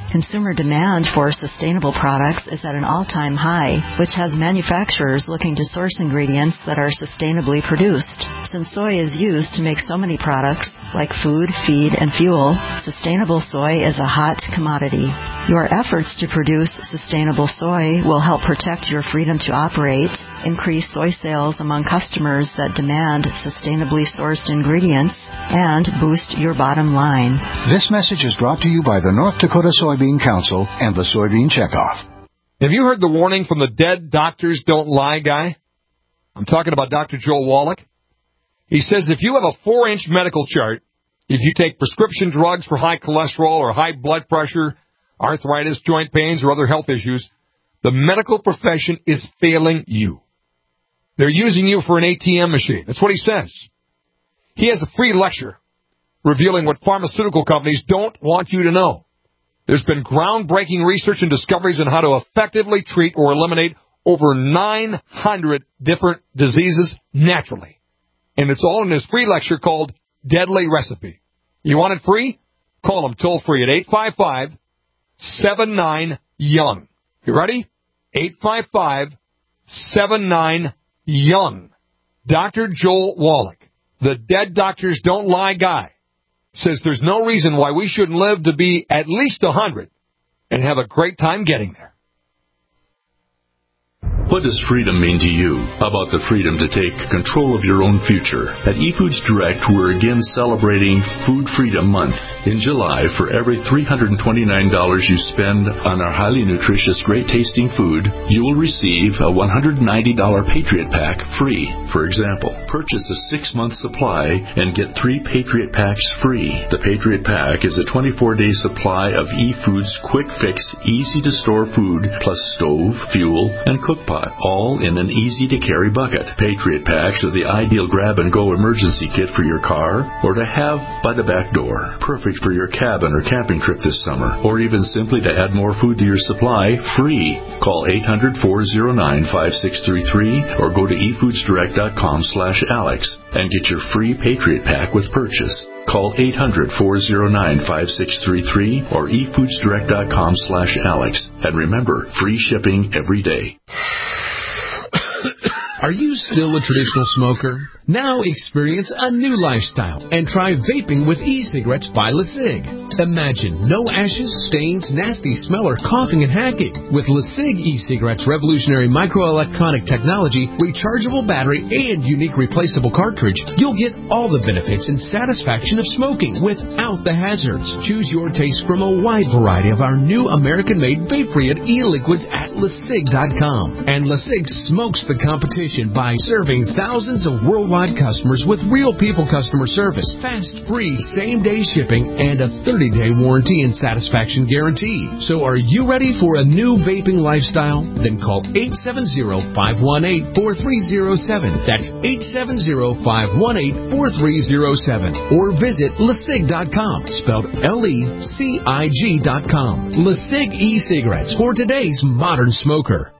Consumer demand for sustainable products is at an all-time high, which has manufacturers looking to source ingredients that are sustainably produced. Since soy is used to make so many products, like food, feed, and fuel, sustainable soy is a hot commodity. Your efforts to produce sustainable soy will help protect your freedom to operate, increase soy sales among customers that demand sustainably sourced ingredients, and boost your bottom line. This message is brought to you by the North Dakota Soybean Council and the Soybean Checkoff. Have you heard the warning from the dead doctors don't lie guy? I'm talking about Doctor Joel Wallach. He says if you have a four-inch medical chart, if you take prescription drugs for high cholesterol or high blood pressure, arthritis, joint pains, or other health issues, the medical profession is failing you. They're using you for an A T M machine. That's what he says. He has a free lecture revealing what pharmaceutical companies don't want you to know. There's been groundbreaking research and discoveries on how to effectively treat or eliminate over nine hundred different diseases naturally. And it's all in his free lecture called Deadly Recipe. You want it free? Call him toll free at eight five five, seven nine, young. You ready? eight five five, seven nine, young. Doctor Joel Wallach, the dead doctors don't lie guy, says there's no reason why we shouldn't live to be at least one hundred and have a great time getting there. What does freedom mean to you? How about the freedom to take control of your own future? At eFoods Direct, we're again celebrating Food Freedom Month. In July, for every three hundred twenty-nine dollars you spend on our highly nutritious, great-tasting food, you will receive a one hundred ninety dollars Patriot Pack free. For example, purchase a six-month supply and get three Patriot Packs free. The Patriot Pack is a twenty-four day supply of eFoods quick-fix, easy-to-store food, plus stove, fuel, and cook pot, all in an easy-to-carry bucket. Patriot Packs are the ideal grab-and-go emergency kit for your car or to have by the back door. Perfect for your cabin or camping trip this summer, or even simply to add more food to your supply, free. Call eight hundred, four oh nine, five six three three or go to e foods direct dot com slash alex and get your free Patriot Pack with purchase. Call eight hundred, four oh nine, five six three three or e foods direct dot com slash alex. And remember, free shipping every day. Are you still a traditional smoker? Now experience a new lifestyle and try vaping with e-cigarettes by LeSig. Imagine no ashes, stains, nasty smell, or coughing and hacking. With LeSig e-cigarettes' revolutionary microelectronic technology, rechargeable battery, and unique replaceable cartridge, you'll get all the benefits and satisfaction of smoking without the hazards. Choose your taste from a wide variety of our new American-made vape-free e-liquids at LeSig dot com. And LeSig smokes the competition by serving thousands of worldwide customers with real people customer service, fast, free, same-day shipping, and a thirty day warranty and satisfaction guarantee. So are you ready for a new vaping lifestyle? Then call eight seven zero, five one eight, four three zero seven. That's eight seven zero, five one eight, four three zero seven. Or visit LeSig dot com, spelled L E C I G dot com. LeSig e-cigarettes for today's modern smoker.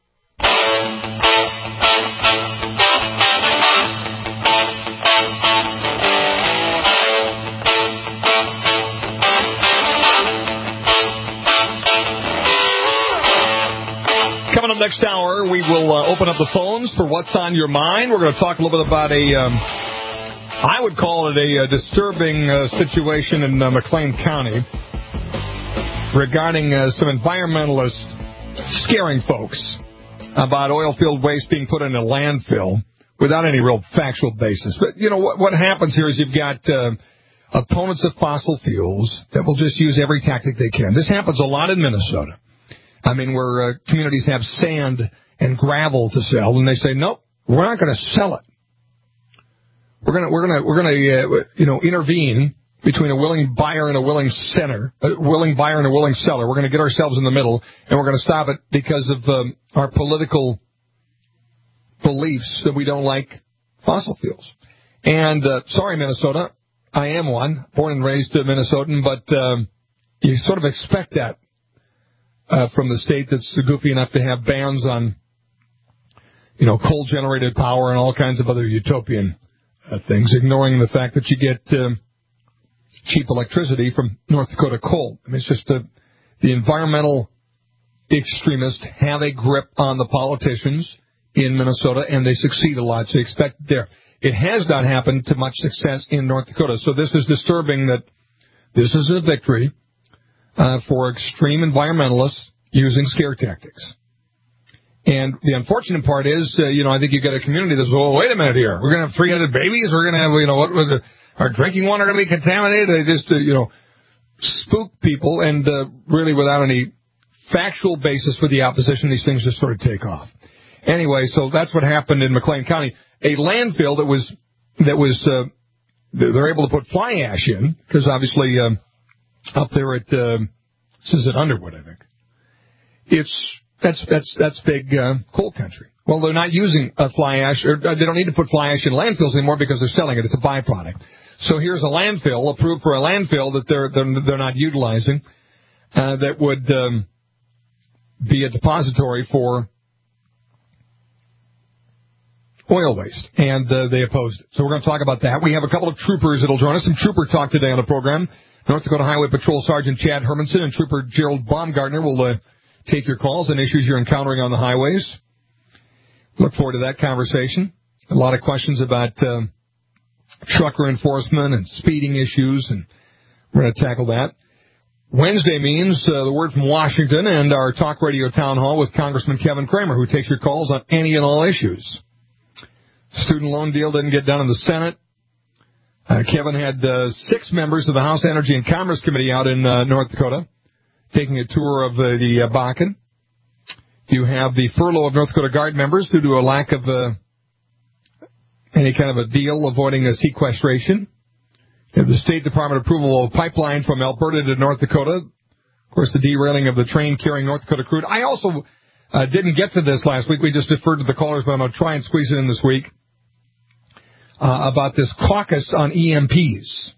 Coming up next hour, we will uh, open up the phones for What's on Your Mind. We're going to talk a little bit about a, um, I would call it a, a disturbing uh, situation in uh, McLean County regarding uh, some environmentalists scaring folks about oil field waste being put in a landfill without any real factual basis. But, you know, what, what happens here is you've got uh, opponents of fossil fuels that will just use every tactic they can. This happens a lot in Minnesota. I mean, where uh, communities have sand and gravel to sell, and they say, nope, we're not going to sell it. We're going to, we're going to, we're going to, uh, you know, intervene between a willing buyer and a willing seller, a willing buyer and a willing seller. We're going to get ourselves in the middle, and we're going to stop it because of um, our political beliefs that we don't like fossil fuels. And uh, sorry, Minnesota, I am one, born and raised a Minnesotan, but um, you sort of expect that. Uh, from the state that's goofy enough to have bans on, you know, coal-generated power and all kinds of other utopian uh, things, ignoring the fact that you get uh, cheap electricity from North Dakota coal. I mean, it's just a, the environmental extremists have a grip on the politicians in Minnesota, and they succeed a lot. So expect there. It has not happened to much success in North Dakota. So this is disturbing that this is a victory uh, for extreme environmentalists using scare tactics. And the unfortunate part is, uh, you know, I think you got a community that's, oh, wait a minute here. We're going to have three hundred babies. We're going to have, you know, what was it? Our drinking water going to be contaminated. They just, uh, you know, spook people, and uh, really without any factual basis for the opposition, these things just sort of take off. Anyway, so that's what happened in McLean County. A landfill that was, that was, uh, they're able to put fly ash in, because obviously um, up there at, uh, this is at Underwood, I think. It's, that's, that's, that's big uh, coal country. Well, they're not using uh, fly ash, or they don't need to put fly ash in landfills anymore because they're selling it. It's a byproduct. So here's a landfill, approved for a landfill that they're, they're, they're not utilizing, uh, that would um, be a depository for oil waste, and uh, they opposed it. So we're going to talk about that. We have a couple of troopers that will join us. Some trooper talk today on the program. North Dakota Highway Patrol Sergeant Chad Hermanson and Trooper Gerald Baumgartner will uh, take your calls and issues you're encountering on the highways. Look forward to that conversation. A lot of questions about uh, trucker enforcement and speeding issues, and we're going to tackle that. Wednesday means uh, the word from Washington and our talk radio town hall with Congressman Kevin Cramer, who takes your calls on any and all issues. Student loan deal didn't get done in the Senate. Uh, Kevin had uh, six members of the House Energy and Commerce Committee out in uh, North Dakota taking a tour of uh, the uh, Bakken. You have the furlough of North Dakota Guard members due to a lack of uh, any kind of a deal avoiding a sequestration. You have the State Department approval of a pipeline from Alberta to North Dakota. Of course, the derailing of the train carrying North Dakota crude. I also uh, didn't get to this last week. We just deferred to the callers, but I'm going to try and squeeze it in this week. Uh, about this caucus on E M Ps,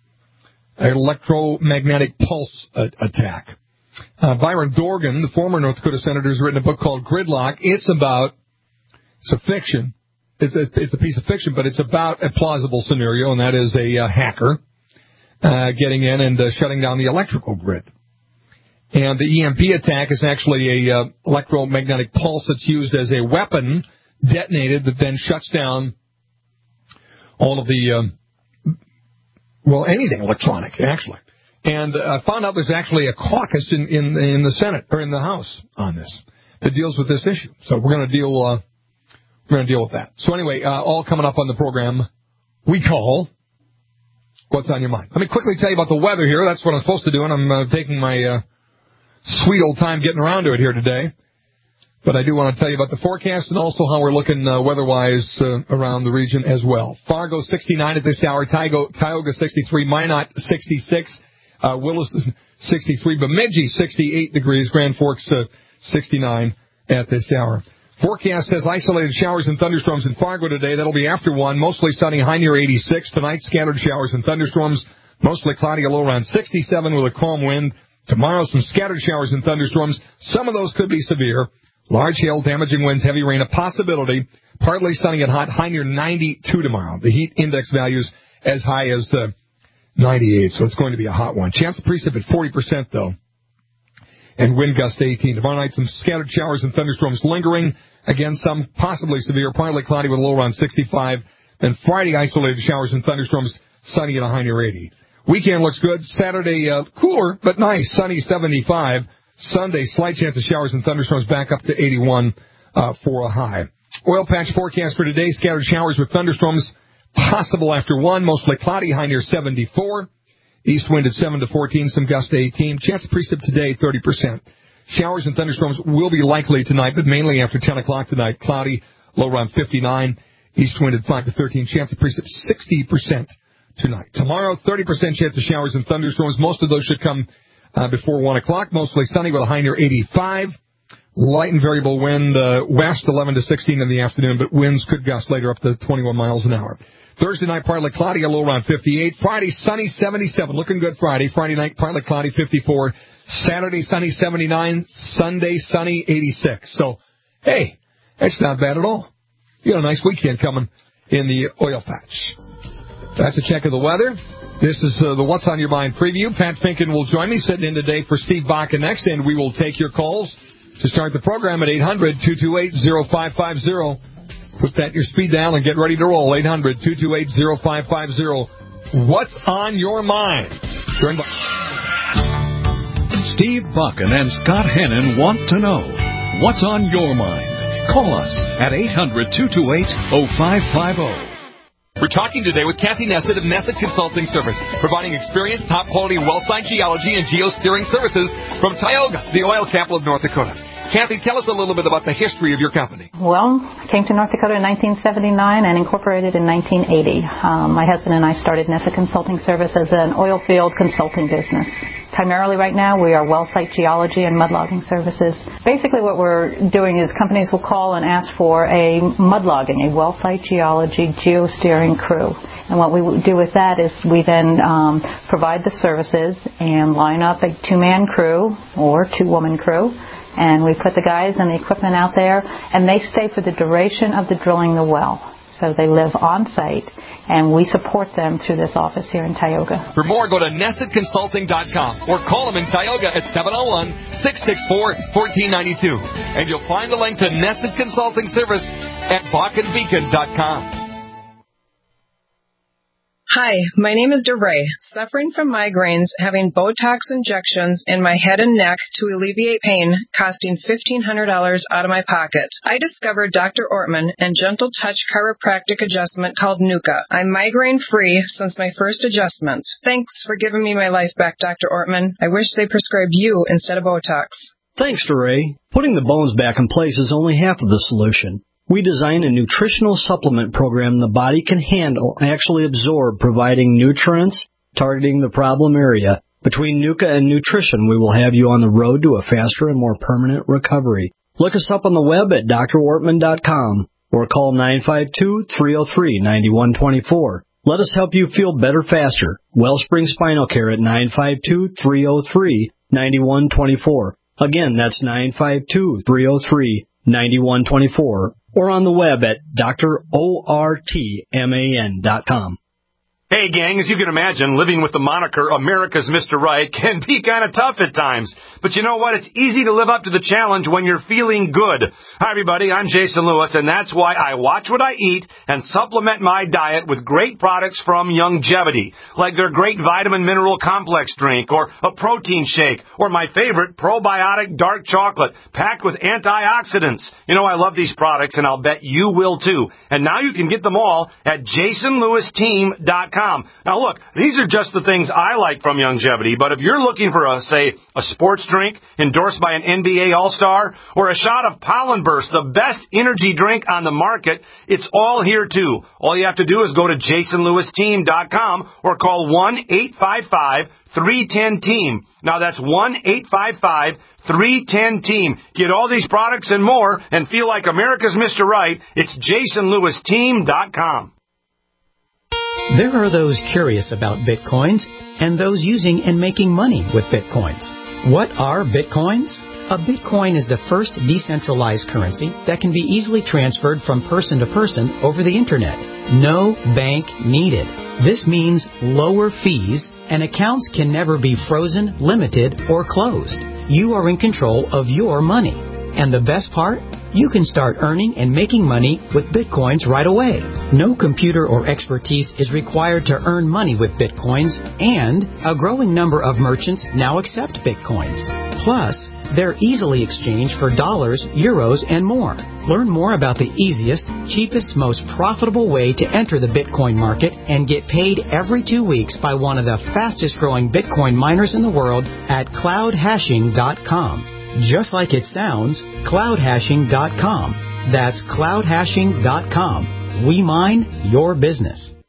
electromagnetic pulse uh, attack. Uh, Byron Dorgan, the former North Dakota senator, has written a book called Gridlock. It's about, it's a fiction, it's a, it's a piece of fiction, but it's about a plausible scenario, and that is a uh, hacker uh, getting in and uh, shutting down the electrical grid. And the E M P attack is actually a uh, electromagnetic pulse that's used as a weapon, detonated, that then shuts down all of the, um, well, anything electronic, actually. And I uh, found out there's actually a caucus in, in, in the Senate, or in the House, on this, that deals with this issue. So we're going to deal, uh, we're going to deal with that. So anyway, uh, all coming up on the program, we call What's on Your Mind. Let me quickly tell you about the weather here. That's what I'm supposed to do, and I'm uh, taking my uh, sweet old time getting around to it here today. But I do want to tell you about the forecast and also how we're looking uh, weather-wise uh, around the region as well. Fargo sixty-nine at this hour, Tioga, Tioga sixty-three, Minot sixty-six, uh, Williston sixty-three, Bemidji sixty-eight degrees, Grand Forks uh, sixty-nine at this hour. Forecast says isolated showers and thunderstorms in Fargo today. That'll be after one, mostly sunny, high near eighty-six. Tonight, scattered showers and thunderstorms, mostly cloudy, a low around sixty-seven with a calm wind. Tomorrow, some scattered showers and thunderstorms. Some of those could be severe. Large hail, damaging winds, heavy rain, a possibility. Partly sunny and hot, high near ninety-two tomorrow. The heat index values as high as uh, ninety-eight, so it's going to be a hot one. Chance of precip at forty percent, though. And wind gust to eighteen. Tomorrow night, some scattered showers and thunderstorms lingering. Again, some possibly severe, partly cloudy with a low around sixty-five. Then Friday, isolated showers and thunderstorms, sunny and a high near eighty. Weekend looks good. Saturday, uh, cooler, but nice, sunny, seventy-five. Sunday, slight chance of showers and thunderstorms back up to eighty-one uh, for a high. Oil patch forecast for today, scattered showers with thunderstorms possible after one, mostly cloudy, high near seventy-four. East wind at seven to fourteen, some gust to eighteen. Chance of precip today, thirty percent. Showers and thunderstorms will be likely tonight, but mainly after ten o'clock tonight. Cloudy, low around fifty-nine. East wind at five to thirteen. Chance of precip sixty percent tonight. Tomorrow, thirty percent chance of showers and thunderstorms. Most of those should come Uh, before one o'clock, mostly sunny with a high near eighty-five. Light and variable wind uh, west eleven to sixteen in the afternoon, but winds could gust later up to twenty-one miles an hour. Thursday night, partly cloudy, a low around fifty-eight. Friday, sunny, seventy-seven. Looking good Friday. Friday night, partly cloudy, fifty-four. Saturday, sunny, seventy-nine. Sunday, sunny, eighty-six. So, hey, that's not bad at all. You got a nice weekend coming in the oil patch. That's a check of the weather. This is uh, the What's on Your Mind preview. Pat Finken will join me, sitting in today for Steve Baca next, and we will take your calls to start the program at eight hundred, two two eight, oh five five oh. Put that in your speed dial and get ready to roll. eight hundred, two two eight, oh five five oh. What's on your mind? Join by- Steve Buchan and Scott Hennon want to know what's on your mind. Call us at eight hundred, two two eight, oh five five oh. We're talking today with Kathy Nessett of Nessett Consulting Service, providing experienced, top-quality well site geology and geosteering services from Tioga, the oil capital of North Dakota. Kathy, tell us a little bit about the history of your company. Well, I came to North Dakota in nineteen seventy-nine and incorporated in nineteen eighty. Um, my husband and I started Nessett Consulting Service as an oil field consulting business. Primarily right now, we are well site geology and mud logging services. Basically what we're doing is companies will call and ask for a mud logging, a well site geology geosteering crew. And what we do with that is we then um, provide the services and line up a two-man crew or two-woman crew. And we put the guys and the equipment out there, and they stay for the duration of the drilling the well. So they live on site, and we support them through this office here in Tioga. For more, go to Nessett Consulting dot com or call them in Tioga at seven oh one, six six four, one four nine two. And you'll find the link to Nessett Consulting Service at Bakken Beacon dot com. Hi, my name is DeRay. Suffering from migraines, having Botox injections in my head and neck to alleviate pain, costing fifteen hundred dollars out of my pocket. I discovered Doctor Ortman and Gentle Touch chiropractic adjustment called Nuka. I'm migraine-free since my first adjustment. Thanks for giving me my life back, Doctor Ortman. I wish they prescribed you instead of Botox. Thanks, DeRay. Putting the bones back in place is only half of the solution. We designed a nutritional supplement program the body can handle and actually absorb, providing nutrients, targeting the problem area. Between Nuka and nutrition, we will have you on the road to a faster and more permanent recovery. Look us up on the web at D R Ortman dot com or call nine five two, three oh three, nine one two four. Let us help you feel better faster. Wellspring Spinal Care at nine five two, three oh three, nine one two four. Again, that's nine five two, three oh three, nine one two four. Or on the web at D R Ortman dot com. Hey, gang, as you can imagine, living with the moniker America's Mister Right can be kind of tough at times. But you know what? It's easy to live up to the challenge when you're feeling good. Hi, everybody. I'm Jason Lewis, and that's why I watch what I eat and supplement my diet with great products from Youngevity, like their great vitamin mineral complex drink or a protein shake or my favorite probiotic dark chocolate packed with antioxidants. You know, I love these products, and I'll bet you will, too. And now you can get them all at Jason Lewis Team dot com. Now, look, these are just the things I like from Youngevity, but if you're looking for, a, say, a sports drink endorsed by an N B A All-Star or a shot of Pollen Burst, the best energy drink on the market, it's all here, too. All you have to do is go to Jason Lewis Team dot com or call one eight five five, three one zero, team. Now, that's one eight five five, three one zero, team. Get all these products and more and feel like America's Mister Right. It's Jason Lewis Team dot com. There are those curious about Bitcoins and those using and making money with Bitcoins. What are Bitcoins? A Bitcoin is the first decentralized currency that can be easily transferred from person to person over the Internet. No bank needed. This means lower fees, and accounts can never be frozen, limited, or closed. You are in control of your money. And the best part? You can start earning and making money with Bitcoins right away. No computer or expertise is required to earn money with Bitcoins, and a growing number of merchants now accept Bitcoins. Plus, they're easily exchanged for dollars, euros, and more. Learn more about the easiest, cheapest, most profitable way to enter the Bitcoin market and get paid every two weeks by one of the fastest growing Bitcoin miners in the world at cloud hashing dot com. Just like it sounds, cloud hashing dot com. That's cloud hashing dot com. We mine your business.